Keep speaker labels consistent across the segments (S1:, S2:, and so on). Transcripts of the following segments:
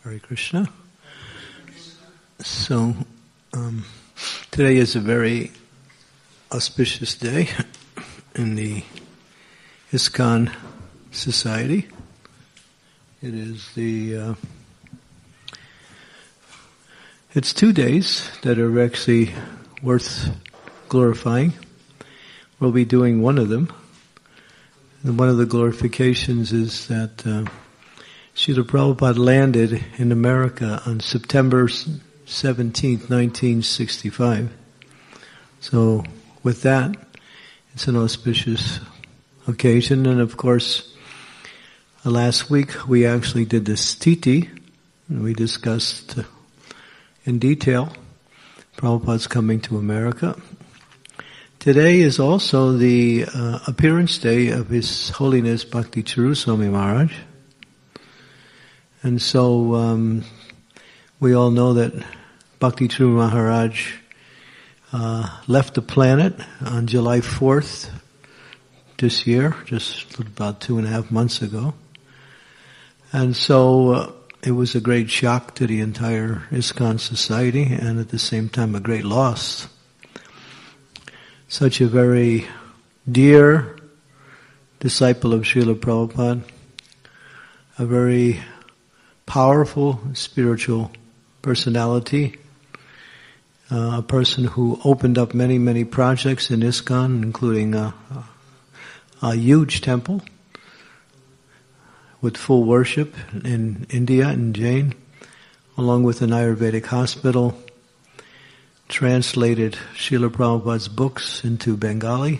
S1: Hare Krishna. So, today is a very auspicious day in the ISKCON Society. It is it's 2 days that are actually worth glorifying. We'll be doing one of them. And one of the glorifications is that Srila Prabhupada landed in America on September 17th, 1965. So with that, it's an auspicious occasion. And of course, last week we actually did the Stiti, and we discussed in detail Prabhupada's coming to America. Today is also the appearance day of His Holiness Bhakti Charu Swami Maharaj. And so we all know that Bhakti Charu Maharaj left the planet on July 4th this year, just about 2.5 months ago. And so it was a great shock to the entire ISKCON society, and at the same time a great loss. Such a very dear disciple of Srila Prabhupada, a very powerful spiritual personality, a person who opened up many, many projects in ISKCON, including a huge temple with full worship in India and Jain, along with an Ayurvedic hospital, translated Srila Prabhupada's books into Bengali,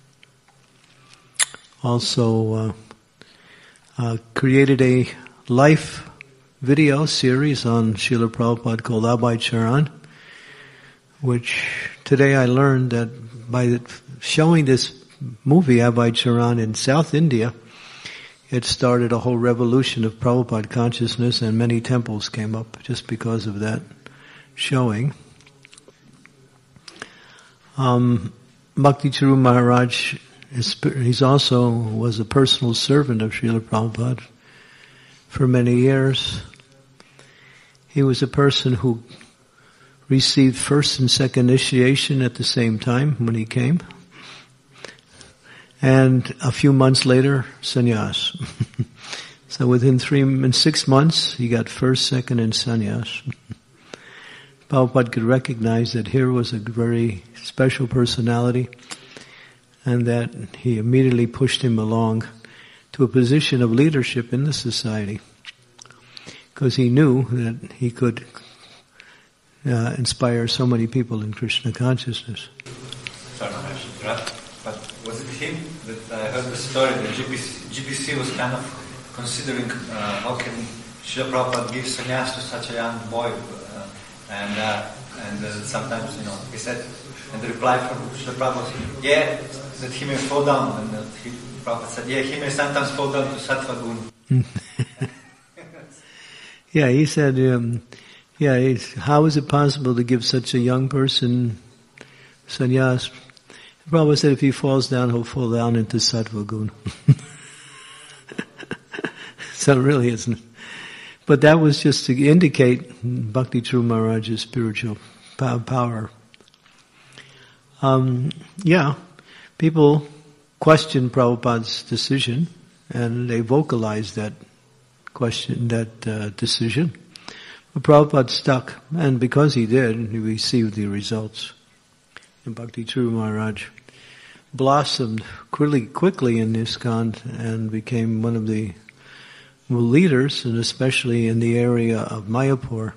S1: also created a life video series on Srila Prabhupada called Abhay Charan, which today I learned that by showing this movie Abhay Charan in South India, it started a whole revolution of Prabhupada consciousness, and many temples came up just because of that showing. Bhakti Charu Maharaj, he's also was a personal servant of Srila Prabhupada for many years. He was a person who received first and second initiation at the same time when he came. And a few months later, sannyas. So within 3 and 6 months, he got first, second, and sannyas. Prabhupada could recognize that here was a very special personality, and that he immediately pushed him along to a position of leadership in the society, because he knew that he could inspire so many people in Krishna consciousness.
S2: Sorry, but was it him that I heard the story that GBC was kind of considering how can Srila Prabhupada give sannyas to such a young boy, and sometimes, he said, and the reply from Srila Prabhupada, yeah, that he may fall down, and Prabhupada said, yeah, he may sometimes fall down to sattva gun.
S1: Yeah, he said, how is it possible to give such a young person sannyas? Prabhupada said if he falls down, he'll fall down into sattva gun. So really isn't. But that was just to indicate Bhakti Charu Maharaj's spiritual power. People question Prabhupada's decision, and they vocalized that question, that decision. But Prabhupada stuck, and because he did, he received the results. And Bhakti Charu Maharaj blossomed quickly in ISKCON and became one of the leaders, and especially in the area of Mayapur.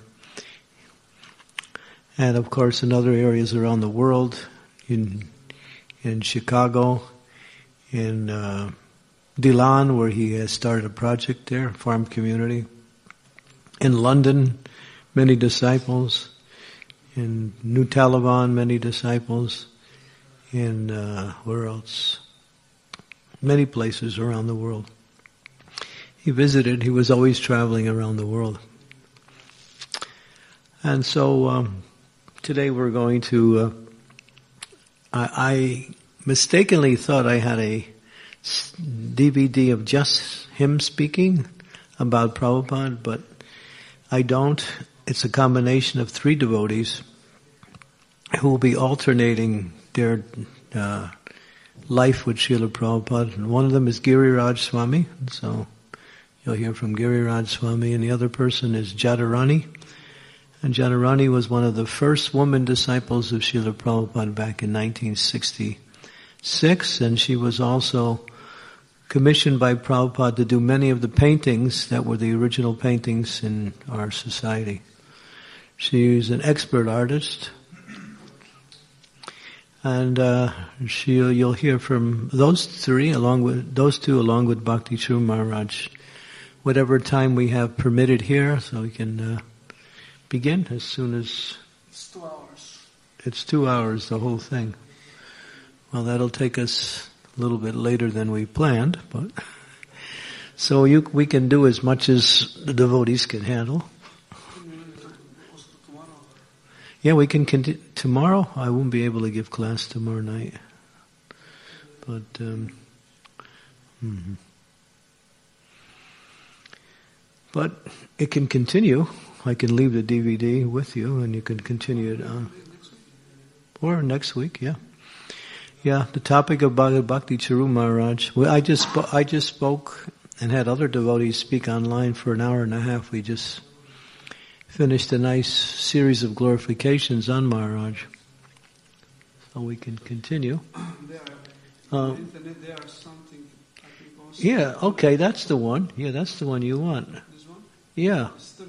S1: And of course in other areas around the world, in Chicago, in Dilan, where he has started a project there, farm community. In London, many disciples. In New Taliban, many disciples. In, where else? Many places around the world. He was always traveling around the world. And so, today we're going to, I mistakenly thought I had a DVD of just him speaking about Prabhupada, but I don't. It's a combination of 3 devotees who will be alternating their life with Srila Prabhupada. And one of them is Giriraj Swami, so you'll hear from Giriraj Swami, and the other person is Jadharani. And Jadharani was one of the first woman disciples of Srila Prabhupada back in 1966, and she was also commissioned by Prabhupada to do many of the paintings that were the original paintings in our society. She is an expert artist, and you'll hear from those 3 along with Bhakti Churu Maharaj, whatever time we have permitted here, so we can begin as soon as...
S3: It's 2 hours.
S1: It's 2 hours, the whole thing. Well, that'll take us a little bit later than we planned, but so we can do as much as the devotees can handle. Yeah, we can continue. Tomorrow, I won't be able to give class tomorrow night. But, but it can continue. I can leave the DVD with you and you can continue it on. Or next week, yeah. Yeah, the topic of Bhakti Churu Maharaj. Well, I just spoke and had other devotees speak online for an hour and a half. We just finished a nice series of glorifications on Maharaj. So we can continue.
S3: On the internet there are something I think also.
S1: Yeah, okay, that's the one. Yeah, that's the one you want.
S3: This one?
S1: Yeah.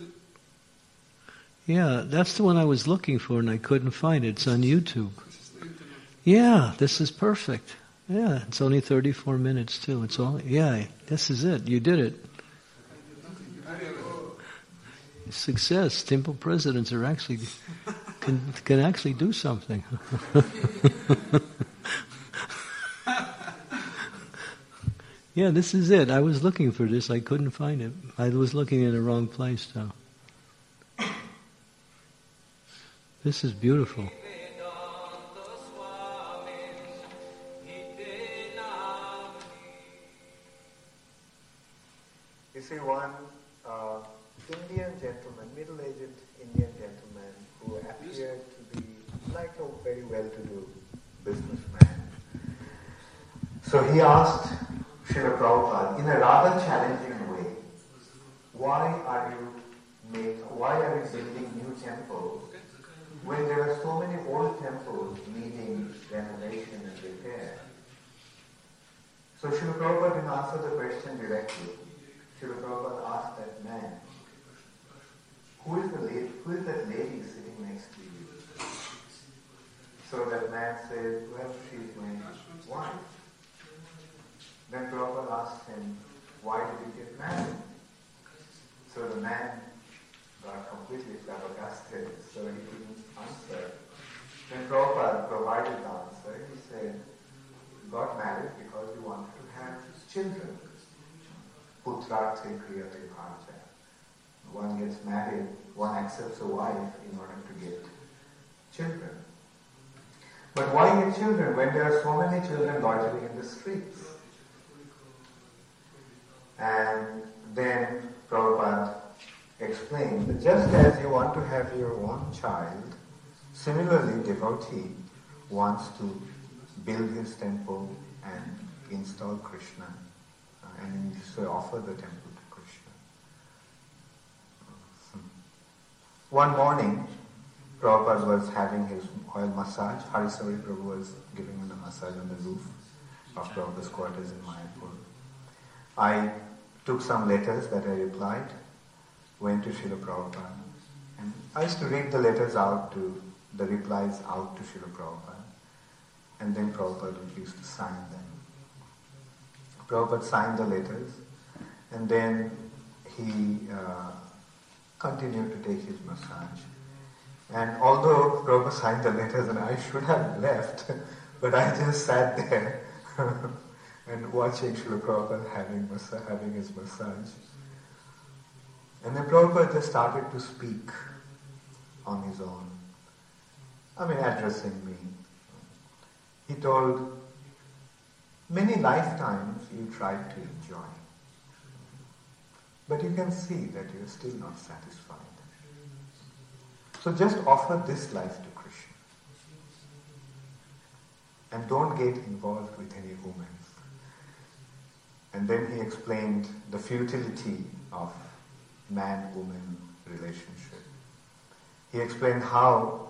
S1: Yeah, that's the one I was looking for and I couldn't find it. It's on YouTube. Yeah, this is perfect. Yeah, it's only 34 minutes too. It's all, yeah, this is it. You did it. Success. Temple presidents are actually, can actually do something. Yeah, this is it. I was looking for this. I couldn't find it. I was looking in the wrong place though. This is beautiful.
S4: You see one Indian gentleman, middle-aged Indian gentleman who appeared to be like a very well-to-do businessman. So he asked Srila Prabhupada in a rather challenging way, why are you building new temples when there are so many old temples needing renovation and repair? So Srila Prabhupada didn't answer the question directly. Srila Prabhupada asked that man, who is that lady sitting next to you? So that man said, well, she's my wife. Then Prabhupada asked him, why did you get married? So the man got completely flabbergasted, so he couldn't answer. Then Prabhupada provided the answer. He said, got married because he wanted to have children. Putrarthe kriyate bharata. One gets married, one accepts a wife in order to get children. But why get children when there are so many children loitering in the streets? And then Prabhupada explained that just as you want to have your one child, similarly devotee wants to build his temple and install Krishna and so offer the temple to Krishna. One morning, Prabhupada was having his oil massage. Harisari Prabhu was giving him a massage on the roof of Prabhupada's quarters in Mayapur. I took some letters that I replied, went to Srila Prabhupada, and I used to read the replies out to Srila Prabhupada, and then Prabhupada used to sign them. Prabhupada signed the letters, and then he continued to take his massage. And although Prabhupada signed the letters and I should have left, but I just sat there and watching Srila Prabhupada having his massage. And then Prabhupada just started to speak on his own. Addressing me. He told, many lifetimes you tried to enjoy. but you can see that you're still not satisfied. So just offer this life to Krishna. And don't get involved with any woman. And then he explained the futility of man-woman relationship. He explained how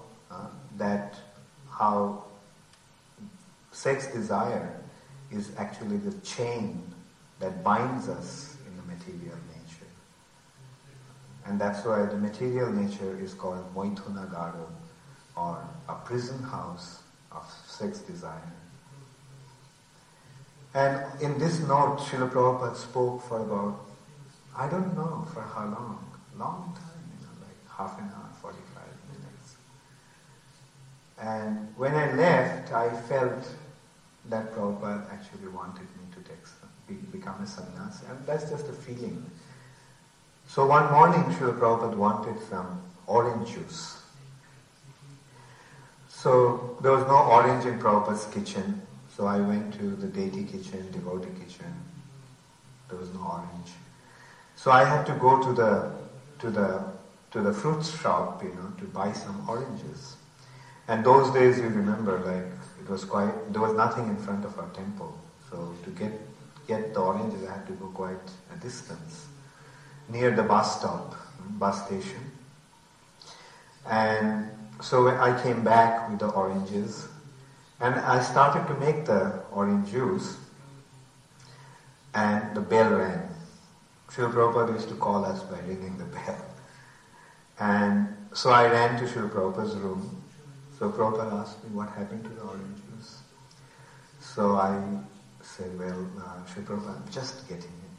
S4: sex desire is actually the chain that binds us in the material nature. And that's why the material nature is called Moithunagaro, or a prison house of sex desire. And in this note, Srila Prabhupada spoke for about, I don't know for how long time, like half an hour, 45 minutes. And when I left, I felt that Prabhupada actually wanted me to become a sannyasi, and that's just a feeling. So one morning, Srila Prabhupada wanted some orange juice. So there was no orange in Prabhupada's kitchen. So I went to the deity kitchen, devotee kitchen. There was no orange. So I had to go to the fruit shop, to buy some oranges. And those days, you remember, like there was nothing in front of our temple. So to get the oranges, I had to go quite a distance, near the bus station. And so I came back with the oranges. And I started to make the orange juice, and the bell rang. Srila Prabhupada used to call us by ringing the bell. And so I ran to Srila Prabhupada's room. So Prabhupada asked me what happened to the orange juice. So I said, well, Srila Prabhupada, I'm just getting it.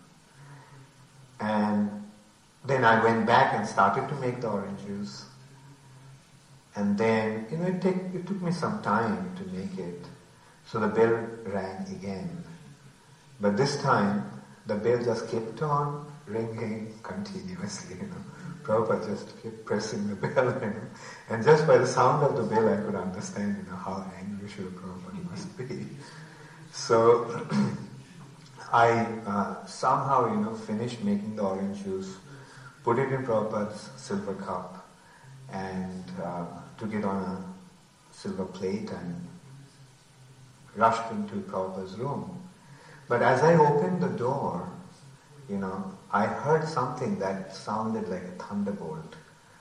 S4: And then I went back and started to make the orange juice. And then, it took me some time to make it. So the bell rang again. But this time, the bell just kept on ringing continuously, Prabhupada just kept pressing the bell, And just by the sound of the bell, I could understand, how angry Srila Prabhupada must be. So, I somehow, finished making the orange juice, put it in Prabhupada's silver cup, and took it on a silver plate and rushed into Prabhupada's room. But as I opened the door, I heard something that sounded like a thunderbolt.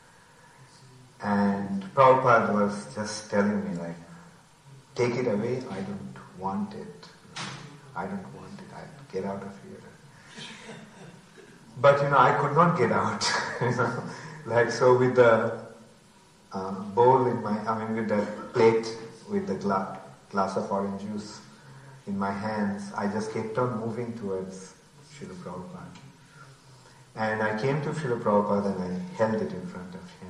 S4: And Prabhupada was just telling me, like, take it away, I don't want it. I don't want it, I'd get out of here. But, I could not get out, Like, so with the bowl with the plate, with the glass of orange juice in my hands, I just kept on moving towards Srila Prabhupada. And I came to Srila Prabhupada and I held it in front of him.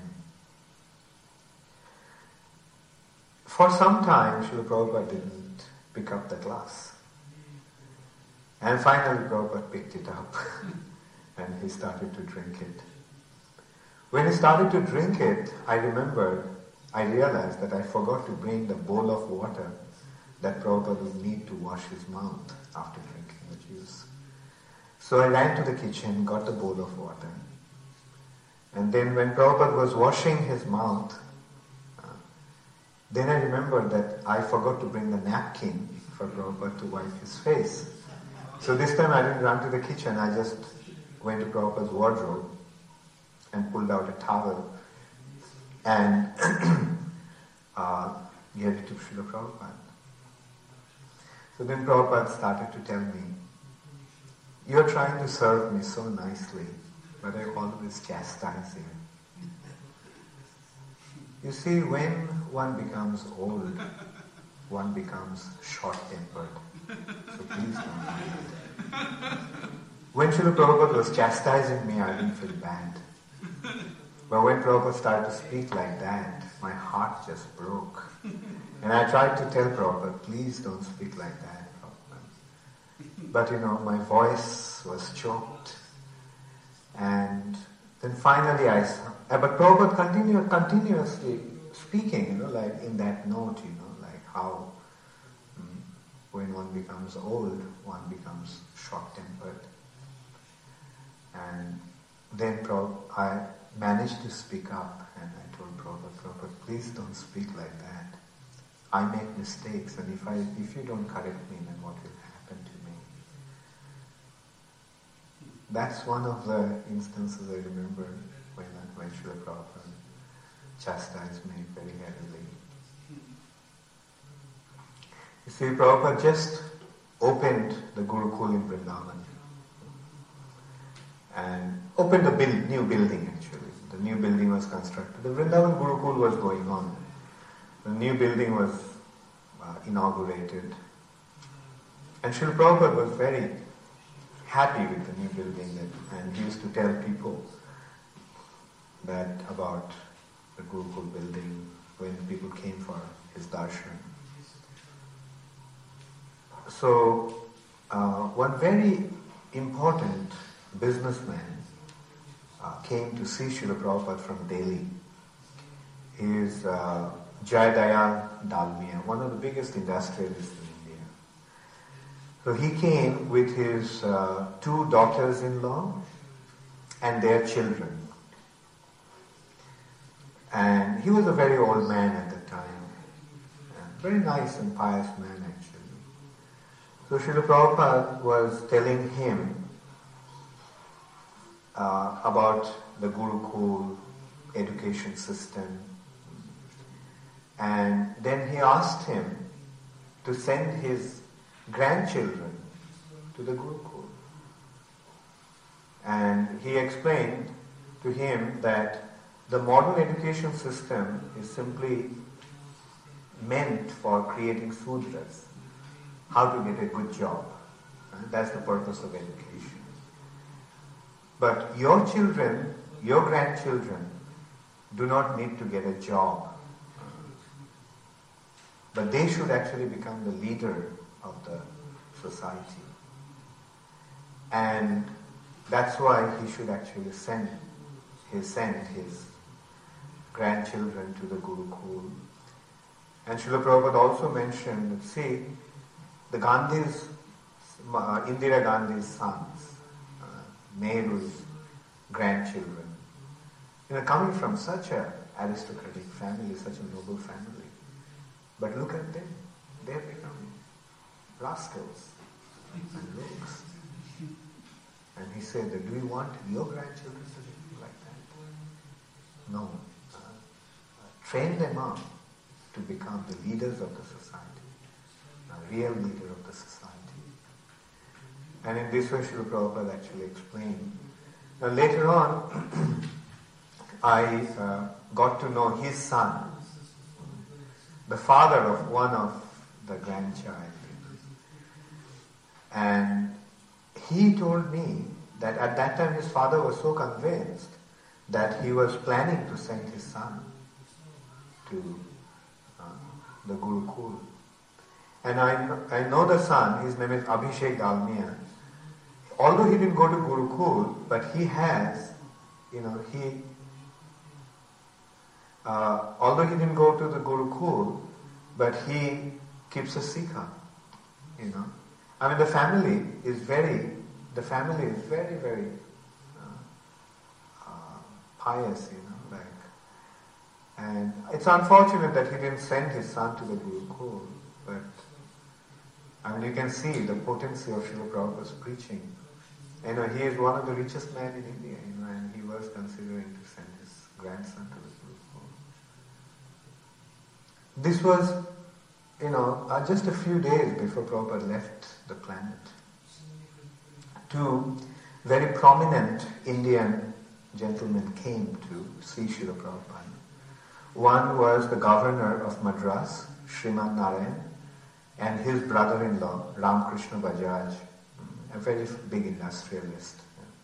S4: For some time, Srila Prabhupada didn't pick up the glass. And finally Prabhupada picked it up and he started to drink it. When he started to drink it, I realized that I forgot to bring the bowl of water that Prabhupada would need to wash his mouth after drinking the juice. So I ran to the kitchen, got the bowl of water. And then when Prabhupada was washing his mouth, then I remembered that I forgot to bring the napkin for Prabhupada to wipe his face. So this time I didn't run to the kitchen, I just went to Prabhupada's wardrobe and pulled out a towel and gave it to Srila Prabhupada. So then Prabhupada started to tell me, you're trying to serve me so nicely, but I always chastise you. You see, when one becomes old, one becomes short-tempered. So please don't mind it. When Srila Prabhupada was chastising me, I didn't feel bad. But when Prabhupada started to speak like that, my heart just broke. And I tried to tell Prabhupada, please don't speak like that, Prabhupada. But my voice was choked. And then finally but Prabhupada continuously speaking, like in that note, like how when one becomes old, one becomes short-tempered. And then I managed to speak up, and I told Prabhupada, please don't speak like that. I make mistakes, and if you don't correct me, then what will happen to me? That's one of the instances I remember when Srila Prabhupada chastised me very heavily. You see, Prabhupada just opened the Gurukul in Vrindavan and opened a new building actually. The new building was constructed. The Vrindavan Gurukul was going on. The new building was inaugurated. And Srila Prabhupada was very happy with the new building and he used to tell people that about the Gurukul building when people came for his darshan. So, one very important businessman came to see Srila Prabhupada from Delhi. He is Jayadayal Dalmia, one of the biggest industrialists in India. So he came with his 2 daughters-in-law and their children. And he was a very old man at the time. Very nice and pious man actually. So Srila Prabhupada was telling him about the Gurukul education system. And then he asked him to send his grandchildren to the Gurukul. And he explained to him that the modern education system is simply meant for creating Sudras, how to get a good job. That's the purpose of education. But your children, your grandchildren, do not need to get a job. But they should actually become the leader of the society. And that's why he should actually send his grandchildren to the Gurukul. And Srila Prabhupada also mentioned that, see, the Gandhis, Indira Gandhi's sons, Nehru's grandchildren, coming from such an aristocratic family, such a noble family. But look at them, they have become rascals and rogues. And he said, do you want your grandchildren to be like that? No. Train them up to become the leaders of the society, a real leader of the society. And in this way, Srila Prabhupada actually explained. Now later on, I got to know his son, the father of one of the grandchild. And he told me that at that time his father was so convinced that he was planning to send his son to the Gurukul. And I know the son, his name is Abhishek Dalmia. Although he didn't go to Gurukul, but he has, although he didn't go to the Gurukul, but he keeps a sikha, I mean, the family is very, very pious, and it's unfortunate that he didn't send his son to the Gurukul, but I mean, you can see the potency of Srila Prabhupada's preaching. He is one of the richest men in India, and he was considering to send his grandson to the Gurukul. This was, just a few days before Prabhupada left the planet. 2 very prominent Indian gentlemen came to see Srila Prabhupada. One was the governor of Madras, Sriman Narayan, and his brother-in-law, Ramakrishna Bajaj, a very big industrialist.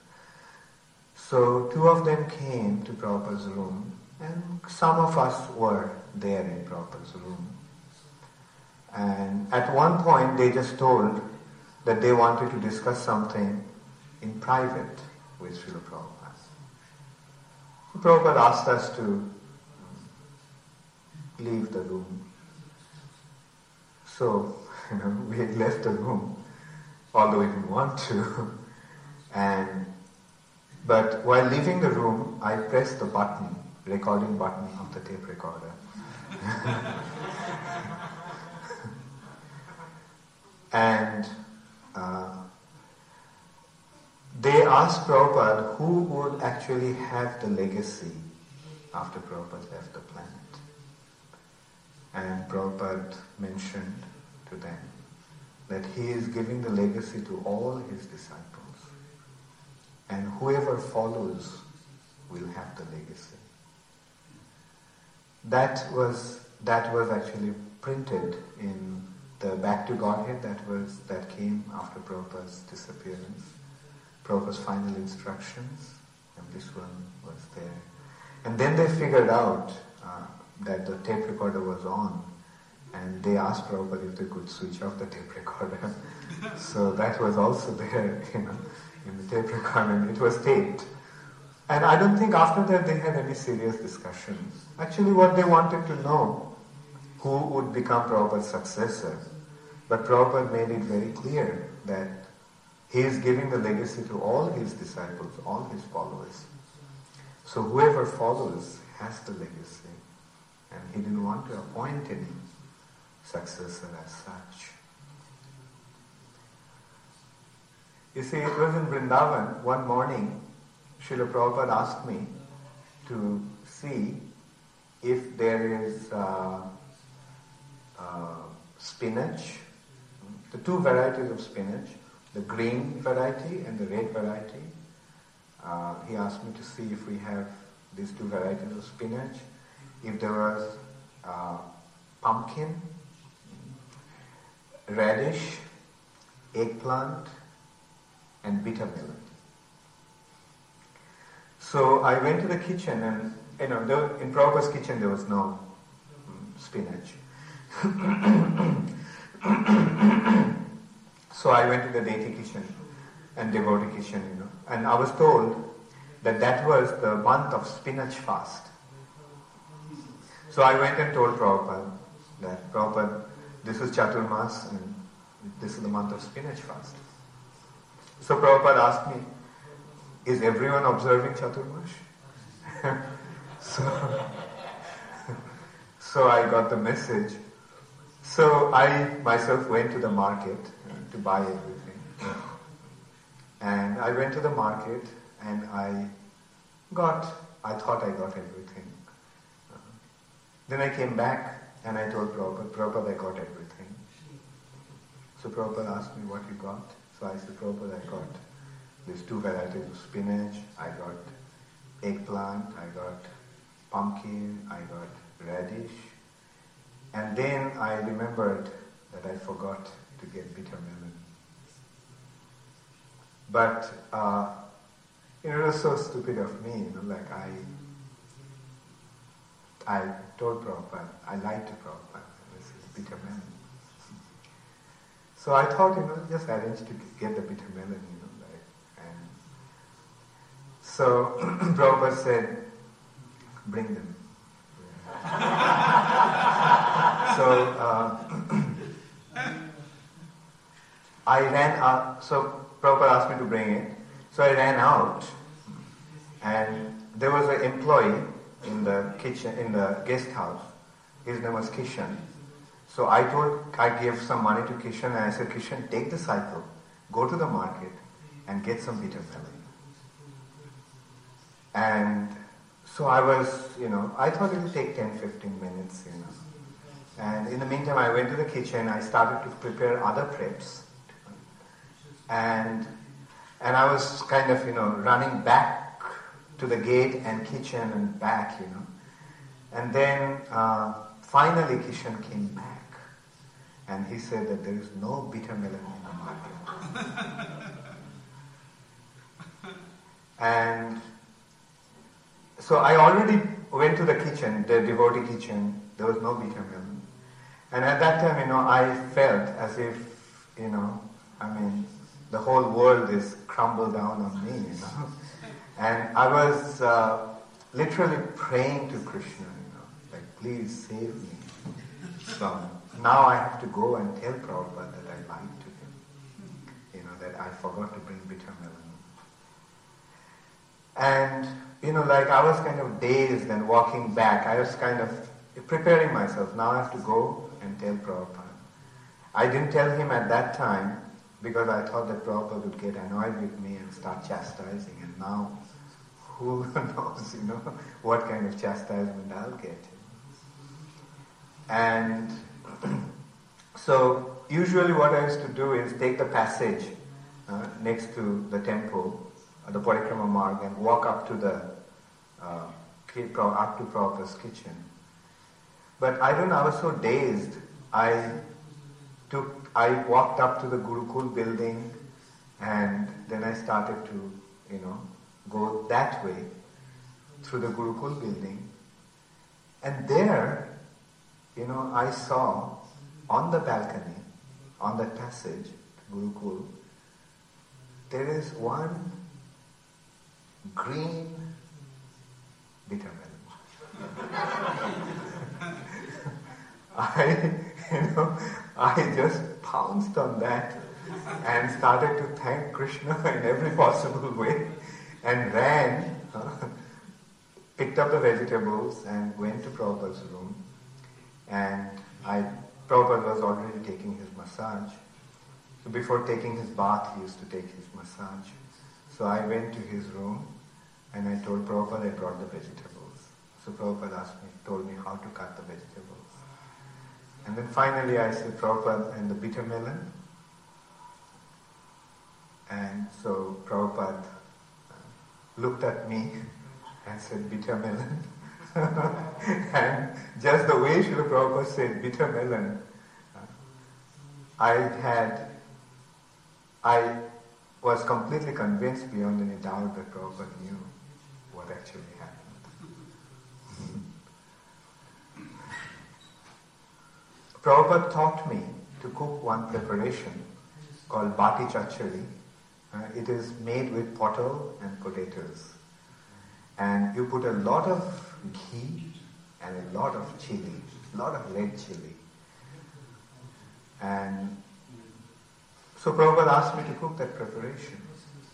S4: So 2 of them came to Prabhupada's room, and some of us were there in Prabhupada's room. And at one point they just told that they wanted to discuss something in private with Srila Prabhupada. So Prabhupada asked us to leave the room. So, we had left the room, although we didn't want to. And But while leaving the room, I pressed the button, recording button of the tape recorder. And they asked Prabhupada who would actually have the legacy after Prabhupada left the planet. And Prabhupada mentioned to them that he is giving the legacy to all his disciples. And whoever follows will have the legacy. That was actually printed in the Back to Godhead that came after Prabhupada's disappearance. Prabhupada's final instructions, and this one was there. And then they figured out that the tape recorder was on, and they asked Prabhupada if they could switch off the tape recorder. So that was also there, in the tape recorder, and it was taped. And I don't think after that they had any serious discussions. Actually, what they wanted to know, who would become Prabhupada's successor. But Prabhupada made it very clear that he is giving the legacy to all his disciples, all his followers. So whoever follows has the legacy. And he didn't want to appoint any successor as such. You see, it was in Vrindavan, one morning, Srila Prabhupada asked me to see if there is spinach, the two varieties of spinach, the green variety and the red variety. He asked me to see if we have these two varieties of spinach, if there was pumpkin, radish, eggplant, and bitter melon. So I went to the kitchen, and in Prabhupada's kitchen there was no spinach. So I went to the deity kitchen and devotee kitchen, and I was told that was the month of spinach fast. So I went and told Prabhupada that, Prabhupada, this is Chaturmas and this is the month of spinach fast. So Prabhupada asked me, is everyone observing Chaturmas? So I got the message. So I myself went to the market to buy everything. And I went to the market and I thought I got everything. Then I came back and I told Prabhupada, I got everything. So Prabhupada asked me what you got. So I said, Prabhupada, I got these two varieties of spinach, I got eggplant, I got pumpkin, I got radish. And then I remembered that I forgot to get bitter melon. But, it was so stupid of me, I told Prabhupada, I lied to Prabhupada, this is bitter melon. So I thought, just arrange to get the bitter melon, and so Prabhupada said, bring them. So I ran out, so Prabhupada asked me to bring it. So I ran out, and there was an employee in the kitchen, in the guest house. His name was Kishan. So I gave some money to Kishan, and I said, Kishan, take the cycle, go to the market, and get some bitter melon. And so I was, I thought it would take 10-15 minutes, And in the meantime, I went to the kitchen, I started to prepare other preps. And I was kind of, running back to the gate and kitchen and back, And then finally Kishan came back. And he said that there is no bitter melon in the market. And so I already went to the kitchen, the devotee kitchen. There was no bitter melon. And at that time, I felt as if, the whole world is crumbled down on me, And I was literally praying to Krishna, please save me. So now I have to go and tell Prabhupada that I lied to him, that I forgot to bring bitter melon. And, like I was kind of dazed and walking back. I was kind of preparing myself. Now I have to go and tell Prabhupada. I didn't tell him at that time because I thought that Prabhupada would get annoyed with me and start chastising. And now, who knows, what kind of chastisement I'll get. And so, usually what I used to do is take the passage next to the temple, the Parikrama Marg, and walk up to up to Prabhupada's kitchen. But I was so dazed, I walked up to the Gurukul building, and then I started to, go that way through the Gurukul building. And there, I saw on the balcony, on that passage, Gurukul, there is one green bitter melon. I just pounced on that and started to thank Krishna in every possible way and ran, picked up the vegetables and went to Prabhupada's room. And Prabhupada was already taking his massage. So before taking his bath, he used to take his massage. So I went to his room and I told Prabhupada I brought the vegetables. So Prabhupada told me how to cut the vegetables. And then finally I said, Prabhupada, and the bitter melon. And so Prabhupada looked at me and said, bitter melon. And just the way Srila Prabhupada said bitter melon, I was completely convinced beyond any doubt that Prabhupada knew what actually happened. Prabhupada taught me to cook one preparation called Bati Chachari. It is made with pottle and potatoes. And you put a lot of ghee and a lot of chili, a lot of red chili. And so Prabhupada asked me to cook that preparation.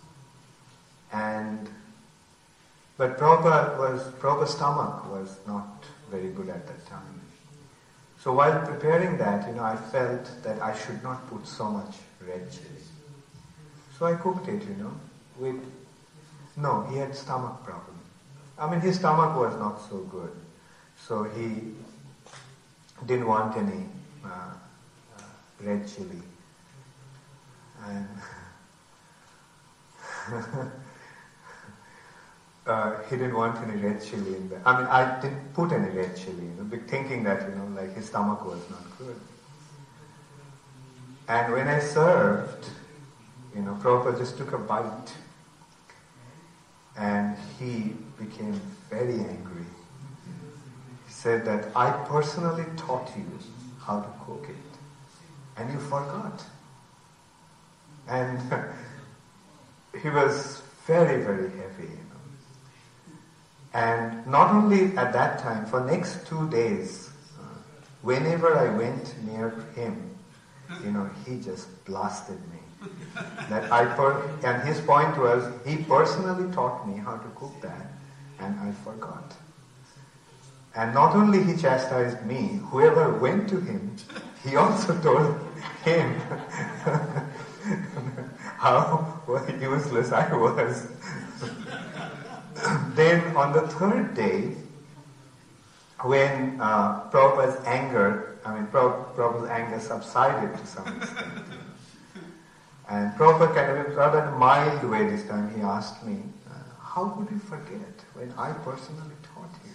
S4: But Prabhupada's stomach was not very good at that time. So while preparing that, I felt that I should not put so much red chili. So I cooked it, no, he had stomach problem. His stomach was not so good. So he didn't want any red chili. And he didn't want any red chili in there. I didn't put any red chili, thinking that, his stomach was not good. And when I served, Prabhupada just took a bite. And he became very angry. He said that I personally taught you how to cook it. And you forgot. And he was very, very heavy. And not only at that time, for next 2 days, whenever I went near him, he just blasted me. And his point was, he personally taught me how to cook that, and I forgot. And not only he chastised me, whoever went to him, he also told him how useless I was. Then on the third day, when Prabhupada's anger subsided to some extent, and Prabhupada kind of in rather mild way this time, he asked me, how could you forget when I personally taught you?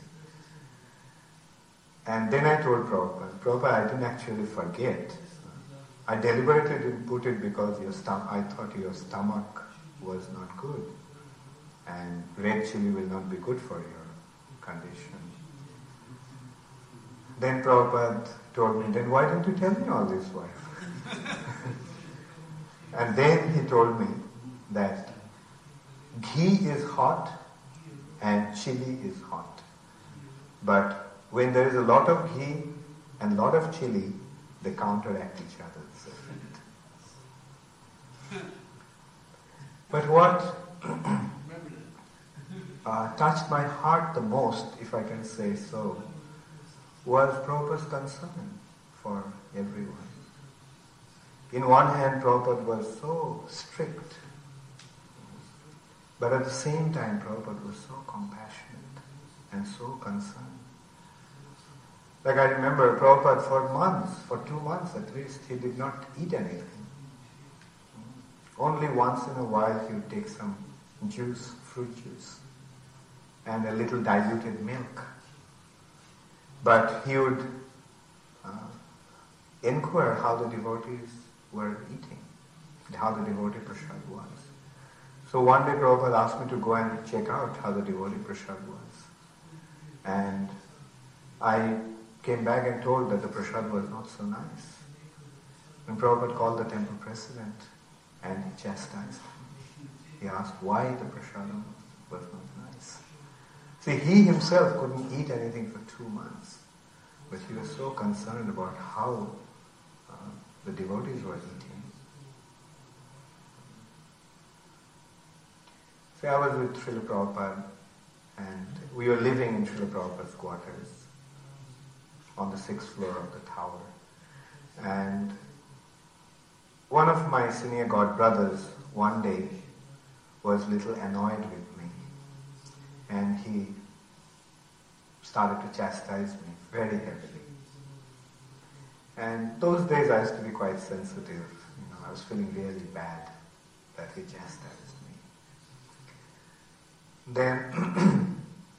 S4: And then I told Prabhupada, I didn't actually forget. I deliberately didn't put it because I thought your stomach was not good. And red chili will not be good for your condition. Then Prabhupada told me, then why didn't you tell me all this, wife? And then he told me that ghee is hot and chili is hot. But when there is a lot of ghee and a lot of chili, they counteract each other's effect. But what touched my heart the most, if I can say so, was Prabhupada's concern for everyone. In one hand, Prabhupada was so strict, but at the same time, Prabhupada was so compassionate and so concerned. Like I remember Prabhupada for 2 months at least, he did not eat anything. Only once in a while he would take some juice, fruit juice, and a little diluted milk. But he would inquire how the devotees were eating, how the devotee prasad was. So one day Prabhupada asked me to go and check out how the devotee prasad was. And I came back and told that the prasad was not so nice. When Prabhupada called the temple president and he chastised him, he asked why the prasadam was not nice. See, he himself couldn't eat anything for 2 months, but he was so concerned about how the devotees were eating. See, I was with Srila Prabhupada and we were living in Srila Prabhupada's quarters on the 6th floor of the tower. And one of my senior god brothers one day was a little annoyed with me and he started to chastise me very heavily. And those days I used to be quite sensitive. I was feeling really bad that he chastised me. Then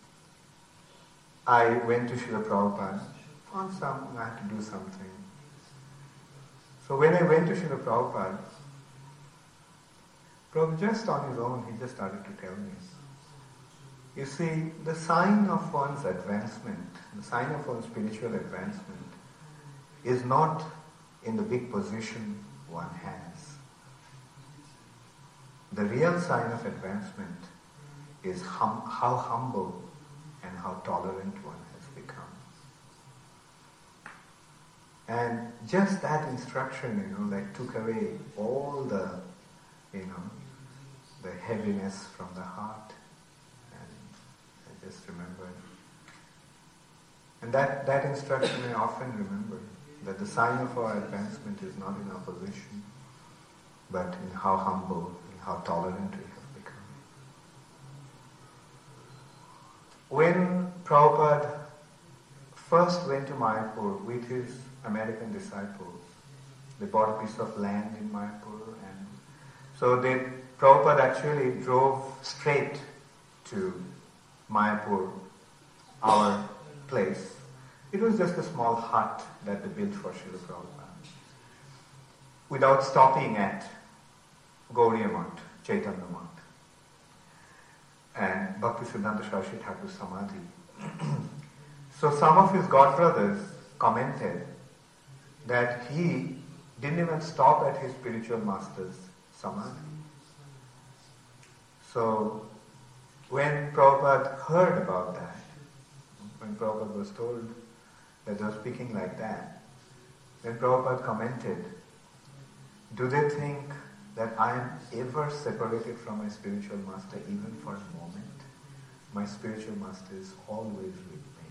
S4: I went to Srila Prabhupada I had to do something. So when I went to Srila Prabhupada, Prabhupada just on his own, he just started to tell me, you see, the sign of one's advancement, the sign of one's spiritual advancement is not in the big position one has. The real sign of advancement is how humble and how tolerant one has become. And just that instruction, took away all the, the heaviness from the heart. And I just remembered. And that instruction I often remember, that the sign of our advancement is not in our position, but in how humble and how tolerant we have become. When Prabhupada first went to Mayapur with his American disciples, they bought a piece of land in Mayapur, and so Prabhupada actually drove straight to Mayapur, our place. It was just a small hut that they built for Srila Prabhupada, without stopping at Gaudiya Math, Chaitanya Math, and Bhaktisiddhanta Saraswati Thakur's Samadhi. So some of his godbrothers commented that he didn't even stop at his spiritual master's Samadhi. So when Prabhupada heard about that, when Prabhupada was told that they were speaking like that, then Prabhupada commented, do they think that I am ever separated from my spiritual master even for a moment? My spiritual master is always with me.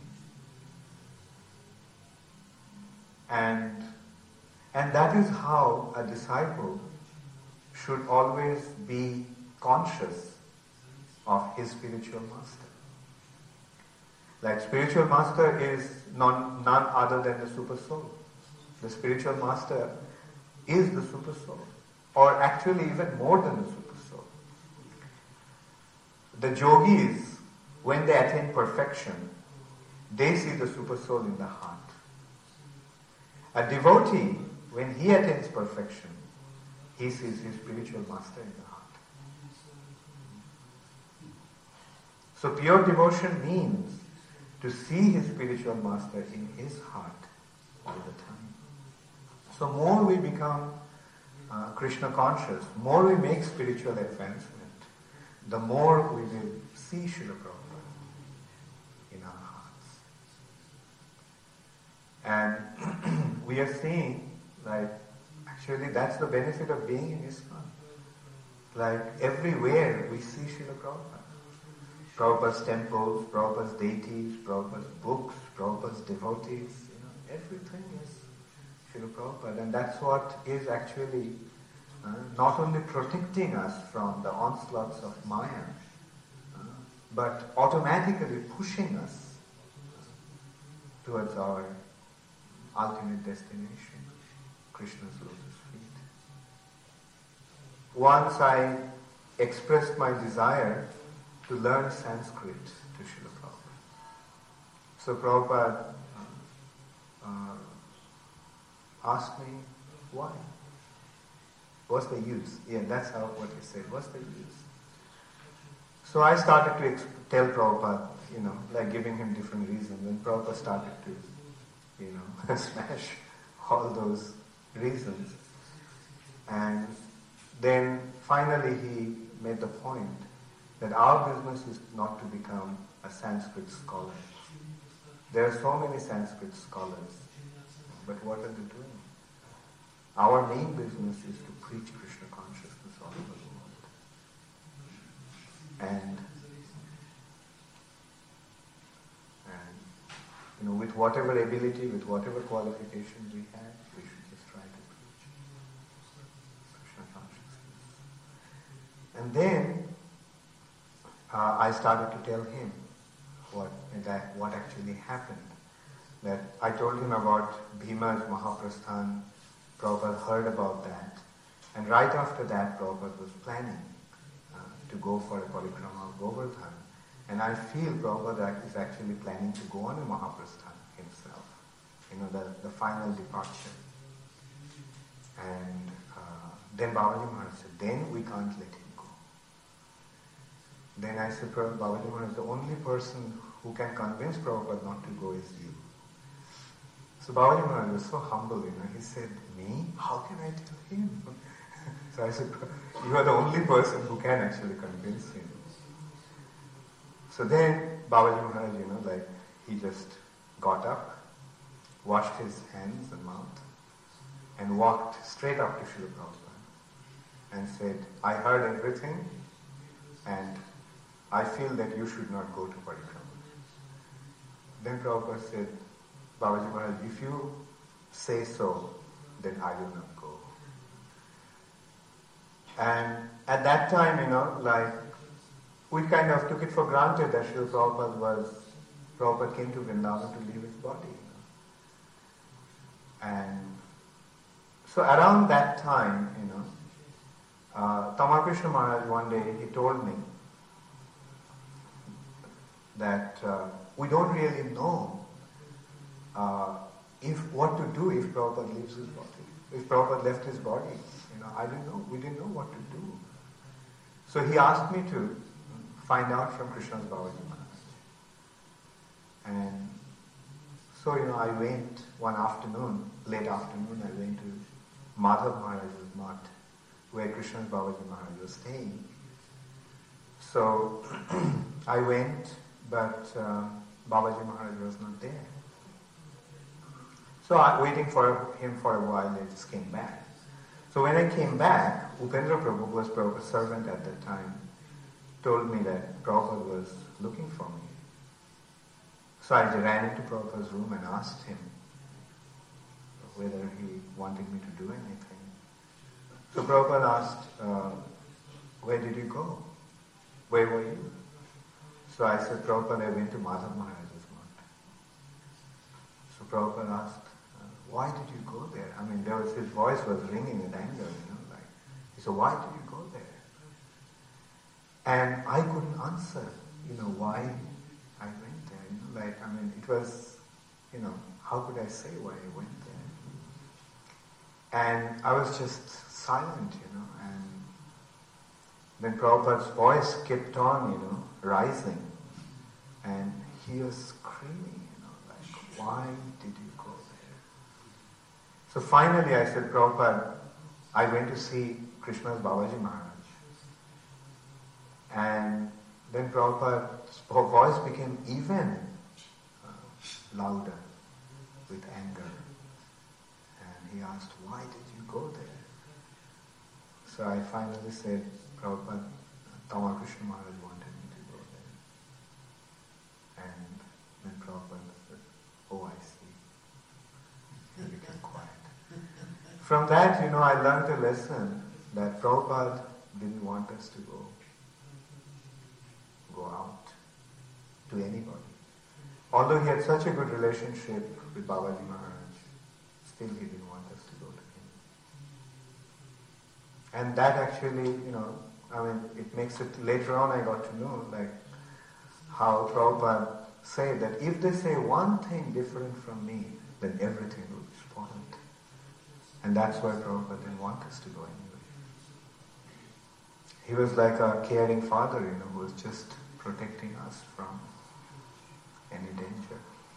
S4: And that is how a disciple should always be conscious of his spiritual master. Like spiritual master is none other than the super soul. The spiritual master is the super soul, or actually even more than the super soul. The yogis, when they attain perfection, they see the super soul in the heart. A devotee, when he attains perfection, he sees his spiritual master in the heart. So pure devotion means to see his spiritual master in his heart all the time. So more we become Krishna conscious, more we make spiritual advancement, the more we will see Srila Prabhupada in our hearts. And we are seeing, actually that's the benefit of being in ISKCON. Everywhere we see Srila Prabhupada. Prabhupada's temples, Prabhupada's deities, Prabhupada's books, Prabhupada's devotees, everything is Srila Prabhupada. And that's what is actually not only protecting us from the onslaughts of Maya, but automatically pushing us towards our ultimate destination, Krishna's lotus feet. Once I expressed my desire to learn Sanskrit to Srila Prabhupada. So Prabhupada asked me, why? What's the use? Yeah, that's what he said. What's the use? So I started to tell Prabhupada, like giving him different reasons. And Prabhupada started to, smash all those reasons. And then finally he made the point that our business is not to become a Sanskrit scholar. There are so many Sanskrit scholars, but what are they doing? Our main business is to preach Krishna consciousness all over the world. And with whatever ability, with whatever qualifications we have, we should just try to preach Krishna consciousness. And then I started to tell him what actually happened. That I told him about Bhima's Mahaprasthan. Prabhupada heard about that. And right after that, Prabhupada was planning to go for a parikrama of Govardhan. And I feel Prabhupada is actually planning to go on a Mahaprasthan himself. The final departure. And then Babaji Maharaj said, then we can't let him go. Then I said, Babaji Maharaj, the only person who can convince Prabhupada not to go is you. So Babaji Maharaj was so humble, he said, me? How can I tell him? So I said, you are the only person who can actually convince him. So then Babaji Maharaj, he just got up, washed his hands and mouth, and walked straight up to Srila Prabhupada and said, I heard everything, and I feel that you should not go to parikrama. Then Prabhupada said, Babaji Maharaj, if you say so, then I will not go. And at that time, we kind of took it for granted that Srila Prabhupada came to Vrindavan to leave his body. And so around that time, Tamakrishna Maharaj one day, he told me that we don't really know what to do if Prabhupada leaves his body. If Prabhupada left his body, I didn't know. We didn't know what to do. So he asked me to find out from Krishna's Babaji Maharaj. And so, I went one afternoon, late afternoon, I went to Madhav Maharaj's mutt, where Krishna's Babaji Maharaj was staying. So I went, but Babaji Maharaj was not there. So waiting for him for a while, I just came back. So when I came back, Upendra Prabhu, who was Prabhupada's servant at that time, told me that Prabhupada was looking for me. So I ran into Prabhupada's room and asked him whether he wanted me to do anything. So Prabhupada asked, where did you go? Where were you? So I said, Prabhupada, I went to Madhav Maharaj's mutt. So Prabhupada asked, why did you go there? His voice was ringing with anger, He said, why did you go there? And I couldn't answer, why I went there. It was, how could I say why I went there? And I was just silent, and then Prabhupada's voice kept on, rising. And he was screaming, why did you go there? So finally I said, Prabhupada, I went to see Krishna's Babaji Maharaj. And then Prabhupada's voice became even louder with anger. And he asked, why did you go there? So I finally said, Prabhupada, Tamakrishna Maharaj wanted me to go there. And then Prabhupada said, "Oh, I see." He became quiet. From that, I learned a lesson that Prabhupada didn't want us to go out to anybody. Although he had such a good relationship with Babaji Maharaj, still he didn't want us to go to him. And that actually, it makes it, later on I got to know, how Prabhupada said that if they say one thing different from me, then everything will be spoiled. And that's why Prabhupada didn't want us to go anywhere. He was like a caring father, who was just protecting us from any danger.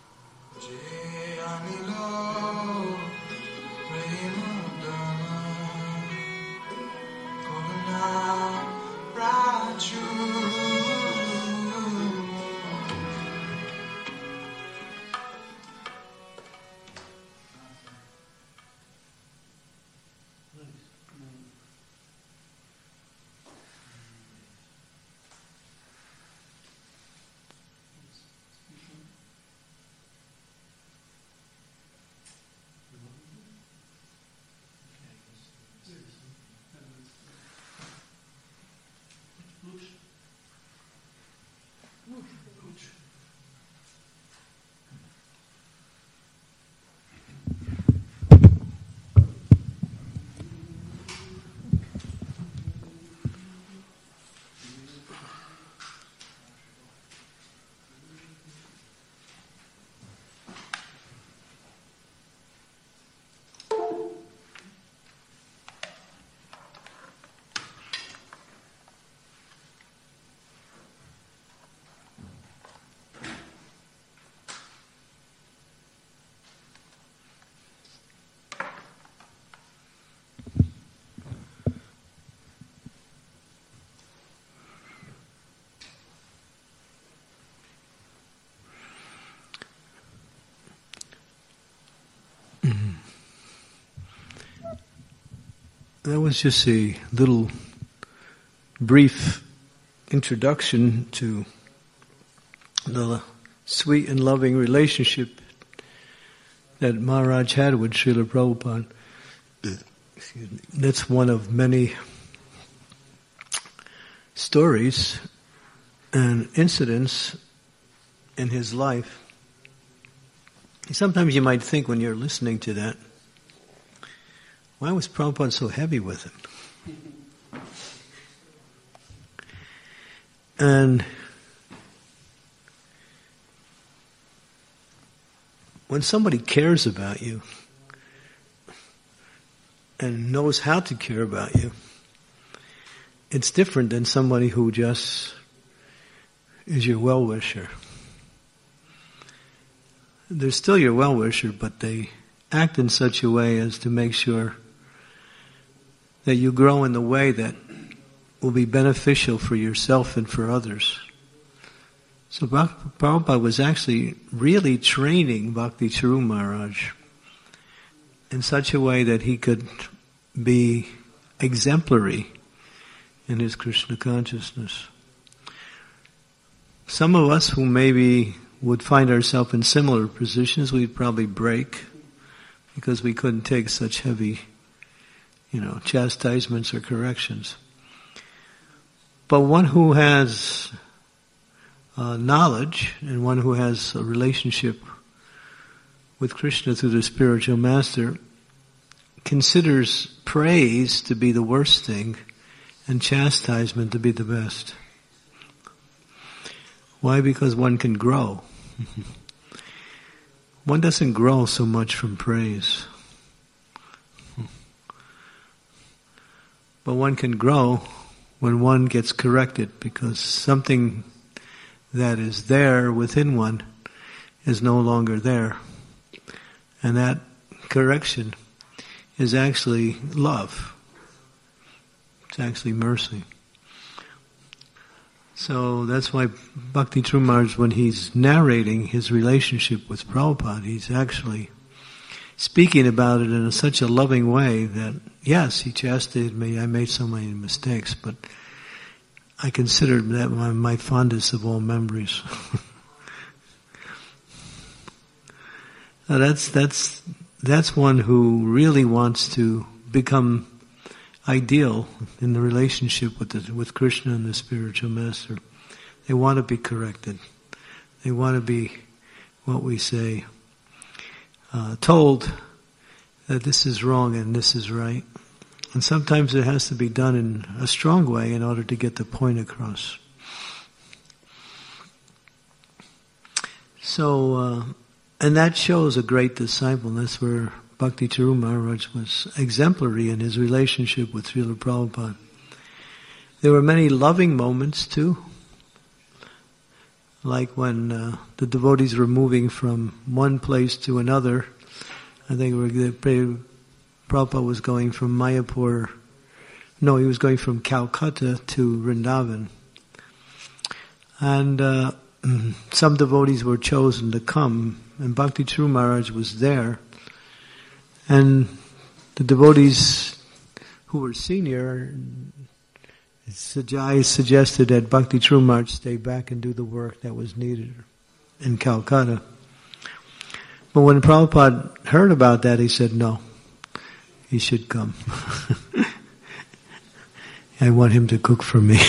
S1: That was just a little brief introduction to the sweet and loving relationship that Maharaj had with Srila Prabhupada. Excuse me. That's one of many stories and incidents in his life. Sometimes you might think when you're listening to that, why was Prabhupada so heavy with him? And when somebody cares about you and knows how to care about you, it's different than somebody who just is your well-wisher. They're still your well-wisher, but they act in such a way as to make sure that you grow in the way that will be beneficial for yourself and for others. So Prabhupada was actually really training Bhakti Charu Maharaj in such a way that he could be exemplary in his Krishna consciousness. Some of us who maybe would find ourselves in similar positions, we'd probably break because we couldn't take such heavy chastisements or corrections. But one who has knowledge and one who has a relationship with Krishna through the spiritual master considers praise to be the worst thing and chastisement to be the best. Why? Because one can grow. One doesn't grow so much from praise. But one can grow when one gets corrected, because something that is there within one is no longer there. And that correction is actually love. It's actually mercy. So that's why Bhakti Charu Maharaj, when he's narrating his relationship with Prabhupada, he's actually speaking about it in such a loving way that, yes, he chastised me, I made so many mistakes, but I consider that my fondest of all memories. That's one who really wants to become ideal in the relationship with Krishna and the spiritual master. They want to be corrected. They want to be, what we say, told that this is wrong and this is right. And sometimes it has to be done in a strong way in order to get the point across. So, and that shows a great disciple. That's where Bhakti Charu Maharaj was exemplary in his relationship with Srila Prabhupada. There were many loving moments too, like when the devotees were moving from one place to another. I think Prabhupada was going from Mayapur. No, he was going from Calcutta to Vrindavan. And some devotees were chosen to come, and Bhakti Charu Maharaj was there. And the devotees who were senior, Sajai suggested that Bhakti Charu Maharaj stay back and do the work that was needed in Calcutta. But when Prabhupada heard about that, he said, no, he should come. I want him to cook for me.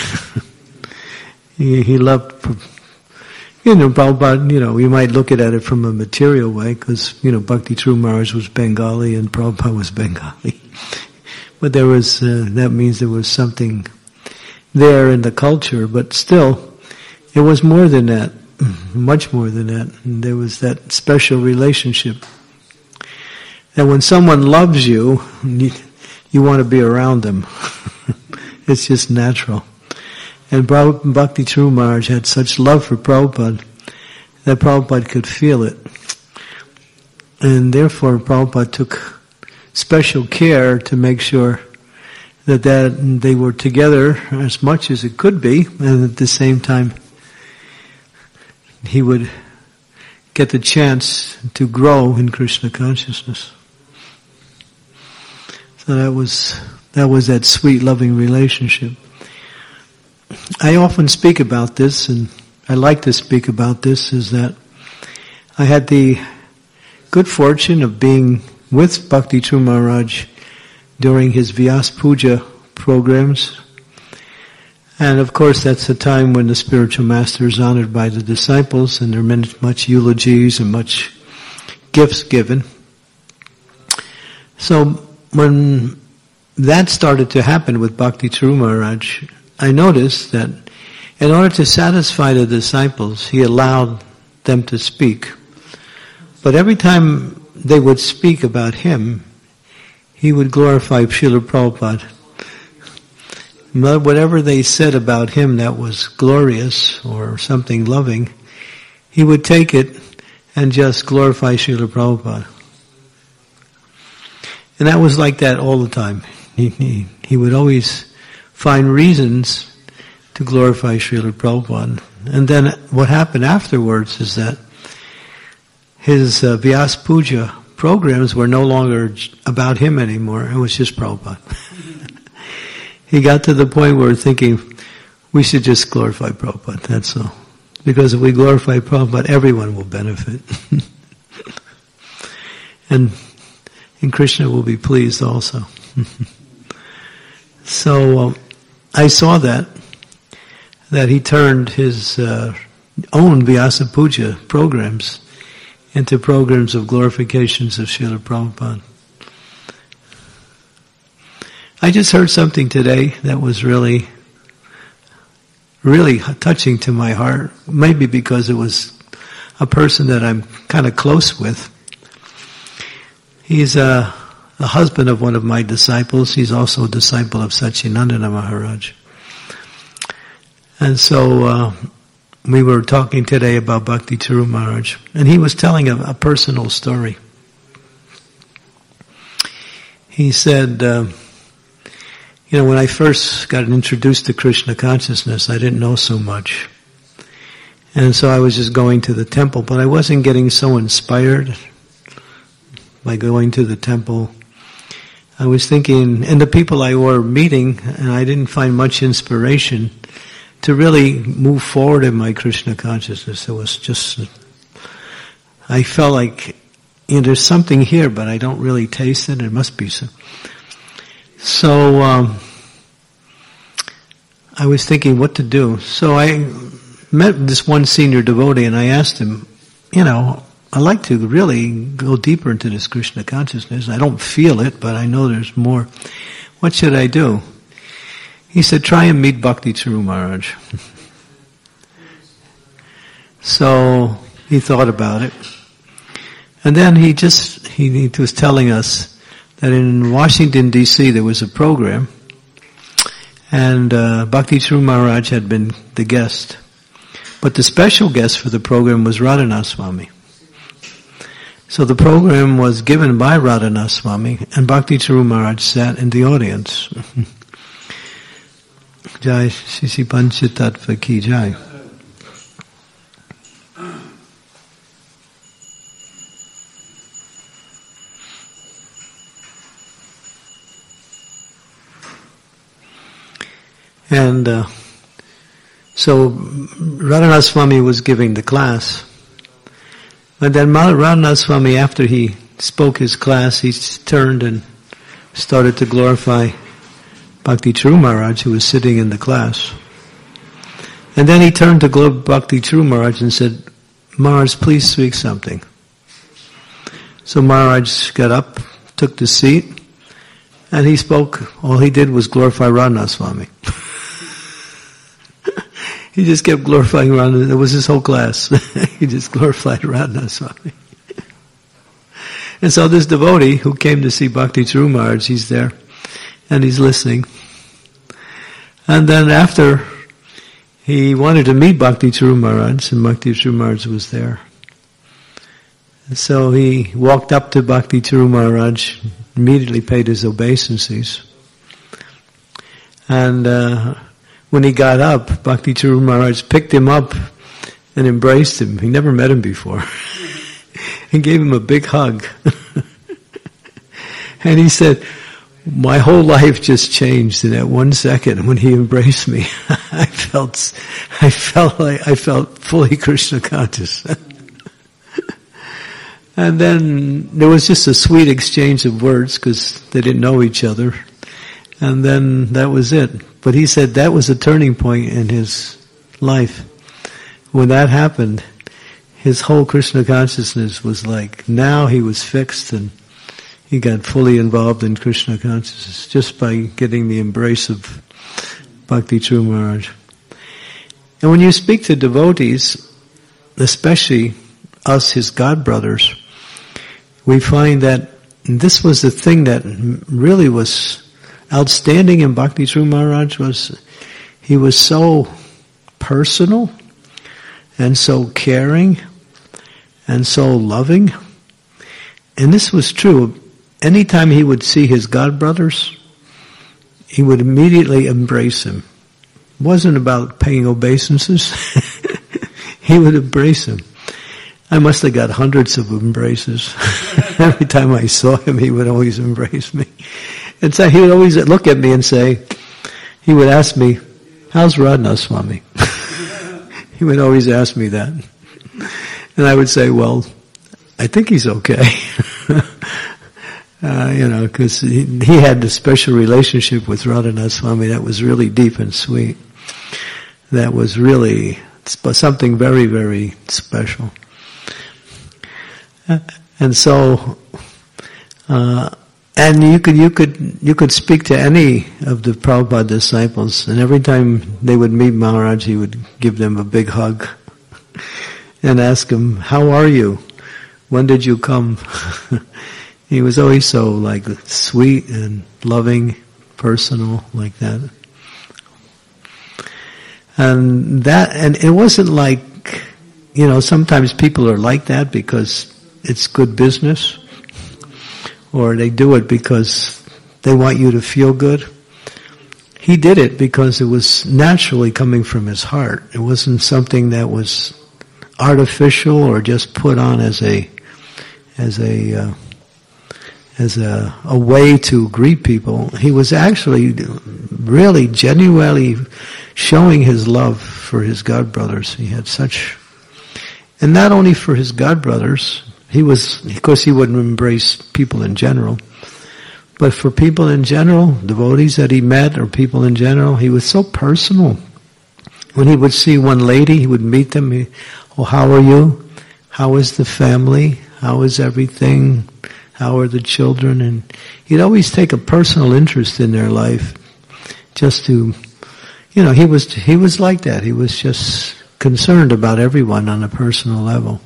S1: He loved, Prabhupada, we might look at it from a material way, because, Bhakti Charu Maharaj was Bengali and Prabhupada was Bengali. But there was, that means there was something there in the culture, but still, it was more than that, much more than that. And there was that special relationship. That when someone loves you, you want to be around them. It's just natural. And Bhakti Charu Maharaj had such love for Prabhupada that Prabhupada could feel it. And therefore Prabhupada took special care to make sure that they were together as much as it could be, and at the same time he would get the chance to grow in Krishna consciousness. So that was that sweet, loving relationship. I often speak about this, and I like to speak about this, is that I had the good fortune of being with Bhakti Charu Maharaj during his Vyas Puja programs. And of course that's a time when the spiritual master is honored by the disciples, and there are much eulogies and much gifts given. So when that started to happen with Bhakti Charu Maharaj, I noticed that in order to satisfy the disciples, he allowed them to speak. But every time they would speak about him, he would glorify Srila Prabhupada. Whatever they said about him that was glorious or something loving, he would take it and just glorify Srila Prabhupada. And that was like that all the time. He would always find reasons to glorify Srila Prabhupada. And then what happened afterwards is that his Vyas Puja programs were no longer about him anymore. It was just Prabhupada. He got to the point where thinking, we should just glorify Prabhupada, that's all. Because if we glorify Prabhupada, everyone will benefit. and Krishna will be pleased also. So I saw that he turned his own Vyasa Puja programs into programs of glorifications of Srila Prabhupada. I just heard something today that was really, really touching to my heart, maybe because it was a person that I'm kind of close with. He's the husband of one of my disciples. He's also a disciple of Satchidananda Maharaj. And so we were talking today about Bhakti Charu Maharaj, and he was telling a personal story. He said, when I first got introduced to Krishna consciousness, I didn't know so much. And so I was just going to the temple, but I wasn't getting so inspired by going to the temple. I was thinking, and the people I were meeting, and I didn't find much inspiration to really move forward in my Krishna consciousness. It was just, I felt like there's something here, but I don't really taste it. It must be so. So I was thinking what to do. So I met this one senior devotee, and I asked him, I'd like to really go deeper into this Krishna consciousness. I don't feel it, but I know there's more. What should I do? He said, try and meet Bhakti Charu Maharaj. So he thought about it. And then he was telling us that in Washington, D.C. there was a program, and Bhakti Charu Maharaj had been the guest. But the special guest for the program was Radhanath Swami. So the program was given by Radhanath Swami, and Bhakti Charu Maharaj sat in the audience. Jai Shri Panchatattva Ki Jai. And so Radhanath Swami was giving the class. And then Radhanath Swami, after he spoke his class, he turned and started to glorify Bhakti Charu Maharaj, who was sitting in the class. And then he turned to Bhakti Charu Maharaj and said, Maharaj, please speak something. So Maharaj got up, took the seat, and he spoke. All he did was glorify Radhanath Swami. He just kept glorifying Radhanath. It was his whole class. He just glorified Radhanath Swami. And so this devotee who came to see Bhakti Charu Maharaj, he's there, and he's listening. And then after, he wanted to meet Bhakti Charu Maharaj, and Bhakti Charu Maharaj was there. And so he walked up to Bhakti Charu Maharaj, immediately paid his obeisances. And when he got up, Bhakti Charu Maharaj picked him up and embraced him. He never met him before. And gave him a big hug. And he said, my whole life just changed in that 1 second when he embraced me. I felt fully Krishna conscious. And then there was just a sweet exchange of words because they didn't know each other. And then that was it. But he said that was a turning point in his life. When that happened, his whole Krishna consciousness was like, now he was fixed and he got fully involved in Krishna consciousness just by getting the embrace of Bhakti Charu Maharaj. And when you speak to devotees, especially us, his god brothers, we find that this was the thing that really was outstanding in Bhakti Charu Maharaj. He was so personal and so caring and so loving. And this was true. Anytime he would see his god brothers, he would immediately embrace him. It wasn't about paying obeisances. He would embrace him. I must have got hundreds of embraces. Every time I saw him, he would always embrace me. And so he would always look at me and say, he would ask me, how's Radhanath Swami? He would always ask me that. And I would say, well, I think he's okay. Because he had a special relationship with Radhanath Swami that was really deep and sweet. That was really something very, very special. And so, and you could speak to any of the Prabhupada disciples, and every time they would meet Maharaj, he would give them a big hug and ask them, how are you? When did you come? He was always so sweet and loving, personal, like that. And it wasn't like, sometimes people are like that because it's good business, or they do it because they want you to feel good. He did it because it was naturally coming from his heart. It wasn't something that was artificial or just put on as a way to greet people. He was actually really genuinely showing his love for his godbrothers. He had such, and not only for his godbrothers, of course he wouldn't embrace people in general. But for people in general, devotees that he met or people in general, he was so personal. When he would see one lady, he would meet them. Oh, how are you? How is the family? How is everything? How are the children? And he'd always take a personal interest in their life, just to, he was like that. He was just concerned about everyone on a personal level.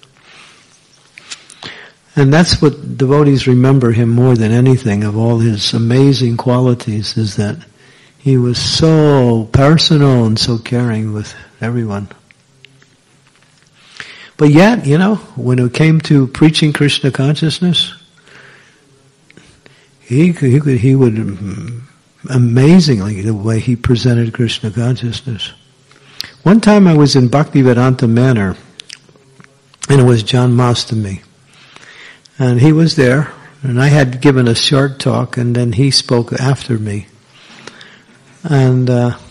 S1: And that's what devotees remember him more than anything, of all his amazing qualities, is that he was so personal and so caring with everyone. But yet, when it came to preaching Krishna consciousness, he would amazingly, the way he presented Krishna consciousness. One time I was in Bhaktivedanta Manor, and it was John Mastami. And he was there, and I had given a short talk, and then he spoke after me. And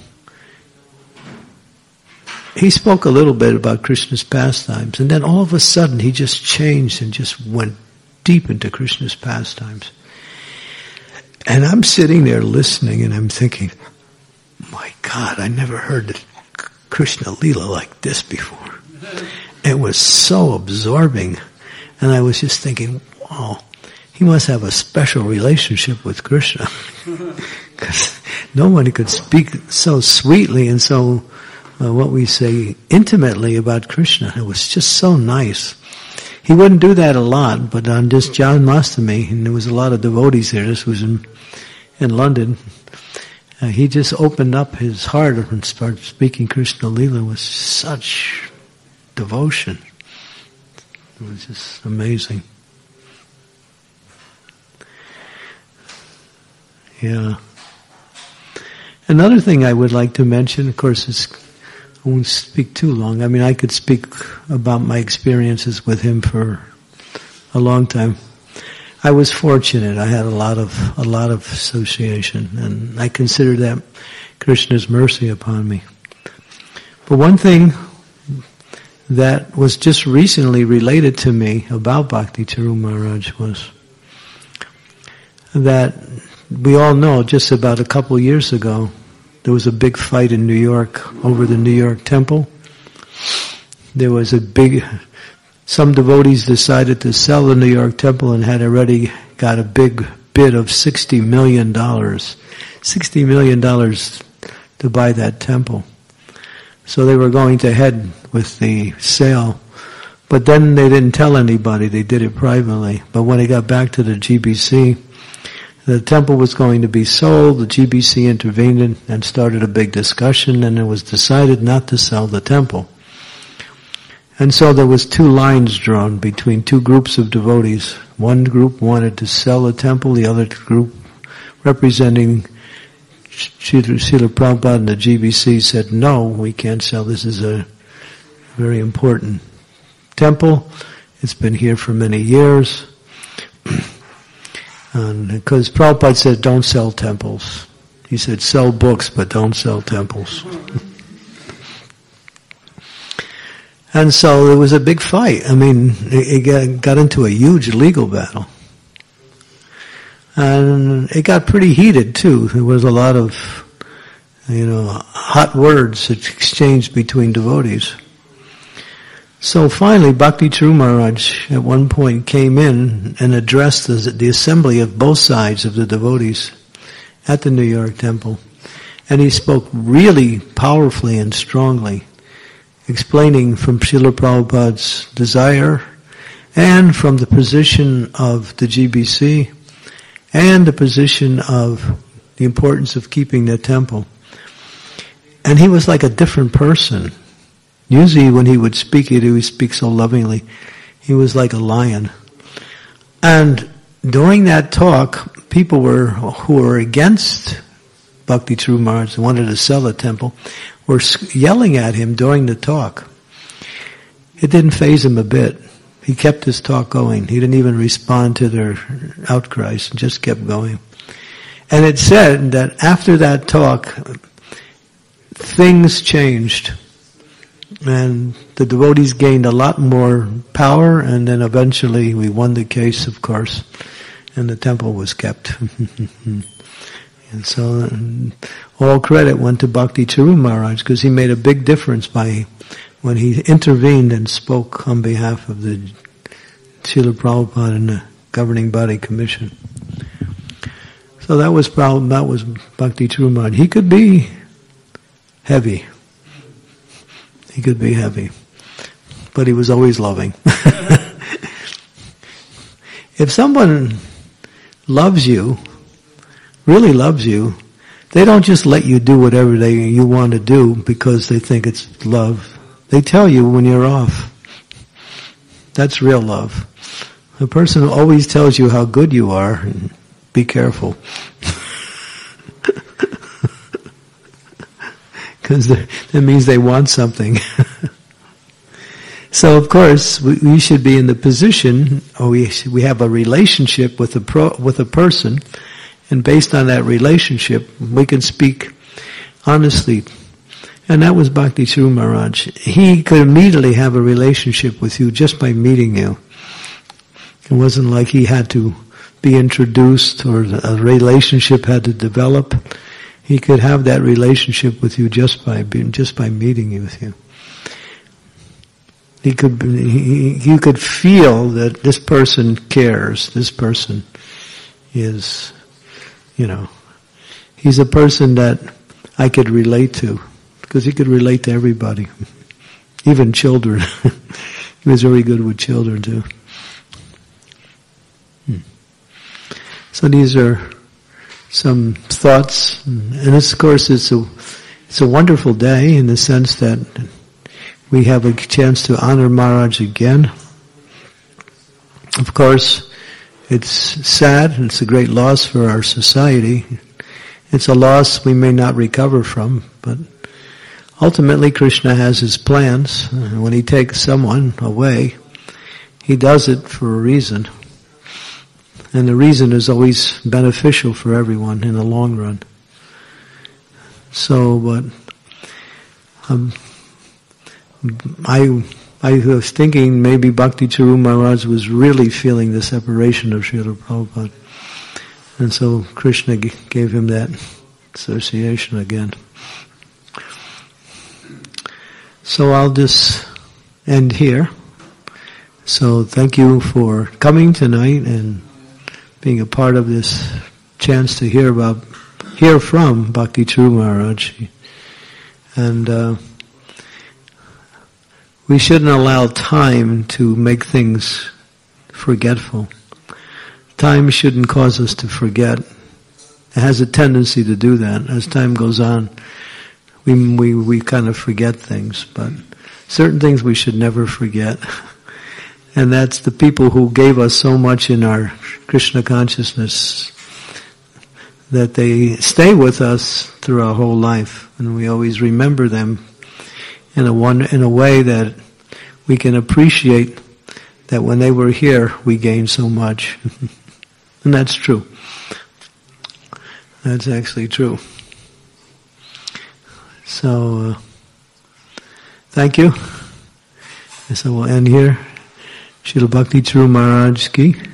S1: he spoke a little bit about Krishna's pastimes, and then all of a sudden he just changed and just went deep into Krishna's pastimes. And I'm sitting there listening, and I'm thinking, my God, I never heard Krishna Leela like this before. It was so absorbing. And I was just thinking, wow, he must have a special relationship with Krishna. Because no one could speak so sweetly and so, what we say, intimately about Krishna. It was just so nice. He wouldn't do that a lot, but on this John Mastami, and there was a lot of devotees there, this was in London, he just opened up his heart and started speaking Krishna Leela with such devotion. It was just amazing. Yeah. Another thing I would like to mention, of course, I won't speak too long. I mean, I could speak about my experiences with him for a long time. I was fortunate. I had a lot of association, and I consider that Krishna's mercy upon me. But one thing that was just recently related to me about Bhakti Charu Maharaj was that we all know just about a couple years ago there was a big fight in New York over the New York temple. There was some devotees decided to sell the New York temple and had already got a big bid of $60 million. $60 million to buy that temple. So they were going to head with the sale. But then they didn't tell anybody. They did it privately. But when they got back to the GBC, the temple was going to be sold. The GBC intervened and started a big discussion, and it was decided not to sell the temple. And so there was two lines drawn between two groups of devotees. One group wanted to sell the temple. The other group, representing Srila Prabhupada and the GBC, said, no, we can't sell. This is a very important temple. It's been here for many years. And because Prabhupada said, don't sell temples. He said, sell books, but don't sell temples. And so there was a big fight. I mean, it got into a huge legal battle. And it got pretty heated too. There was a lot of, hot words exchanged between devotees. So finally, Bhakti Charu Maharaj at one point came in and addressed the assembly of both sides of the devotees at the New York temple. And he spoke really powerfully and strongly, explaining from Srila Prabhupada's desire and from the position of the GBC and the position of the importance of keeping the temple. And he was like a different person. Usually when he would speak, he would speak so lovingly. He was like a lion. And during that talk, people who were against Bhakti Charu Maharaj, wanted to sell the temple, were yelling at him during the talk. It didn't faze him a bit. He kept his talk going. He didn't even respond to their outcries, just kept going. And it said that after that talk, things changed. And the devotees gained a lot more power, and then eventually we won the case, of course, and the temple was kept. And so all credit went to Bhakti Charu Maharaj, because he made a big difference when he intervened and spoke on behalf of the Srila Prabhupada and the Governing Body Commission. So that was Bhakti Charu Maharaj. He could be heavy. He could be heavy. But he was always loving. If someone loves you, really loves you, they don't just let you do whatever you want to do because they think it's love. They tell you when you're off. That's real love. A person who always tells you how good you are, be careful. Because that means they want something. So of course, we should be in the position, or we have a relationship with a person, and based on that relationship, we can speak honestly. And that was Bhakti Charu Maharaj. He could immediately have a relationship with you just by meeting you. It wasn't like he had to be introduced or a relationship had to develop. He could have that relationship with you just by meeting you with you. You could feel that this person cares. This person is, he's a person that I could relate to, because he could relate to everybody, even children. He was very good with children too. So these are some thoughts, and of course it's a wonderful day in the sense that we have a chance to honor Maharaj again. Of course, it's sad, it's a great loss for our society. It's a loss we may not recover from, but ultimately Krishna has his plans. When he takes someone away, he does it for a reason. And the reason is always beneficial for everyone in the long run. So, but I was thinking maybe Bhakti Charu Maharaj was really feeling the separation of Srila Prabhupada. And so Krishna gave him that association again. So I'll just end here. So thank you for coming tonight and being a part of this chance to hear from Bhakti Charu Maharaj. And we shouldn't allow time to make things forgetful. Time shouldn't cause us to forget. It has a tendency to do that. As time goes on, we kind of forget things, but certain things we should never forget. And that's the people who gave us so much in our Krishna consciousness, that they stay with us through our whole life, and we always remember them in a way that we can appreciate that when they were here, we gained so much. And that's true. That's actually true. So, thank you. So we'll end here. Srila Bhakti Charu Maharaj ki